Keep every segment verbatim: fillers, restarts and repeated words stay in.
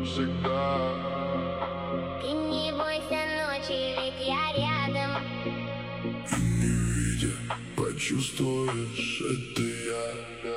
навсегда. Ты не бойся ночи, ведь я рядом. И не видя, почувствуешь, это я.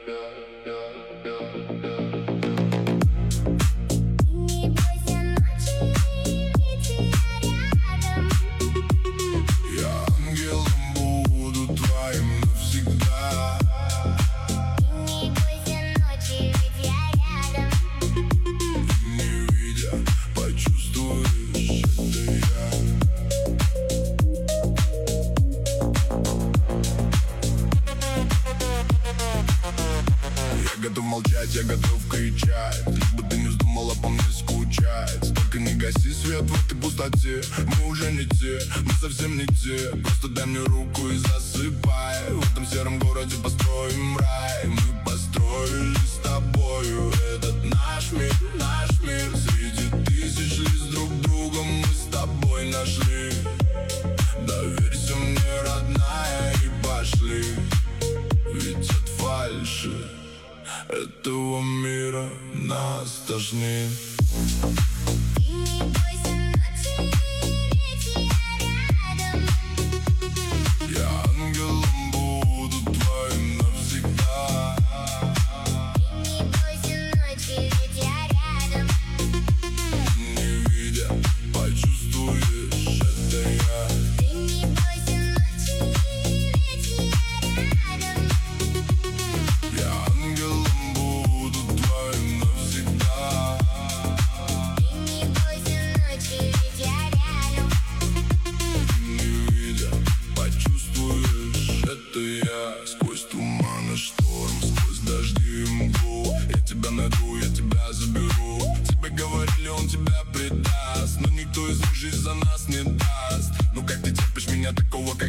Готов молчать, я готов кричать, лишь бы ты не вздумала по мне скучать. Только не гаси свет в этой пустоте. Мы уже не те, мы совсем не те. Просто дай мне руку и засыпай. В этом сером городе построим рай. Мы построили с тобою этот наш мир, наш мир. Среди тысяч лиц друг друга мы с тобой нашли. Доверься мне, родная, и пошли. Ведь от фальши этого мира нас тошнит. Ты не бойся ночи, ведь я рядом. Я ангелом буду твоим навсегда. Ты не бойся ночи, ведь я рядом. Не видя, почувствуешь, это я. Ты не бойся ночи, ведь я рядом. Я ангелом сквозь туман и шторм, сквозь дожди и мглу. Я тебя найду, я тебя заберу. Тебе говорили, он тебя предаст, но никто из них жизнь за нас не даст. Ну как ты терпишь меня такого,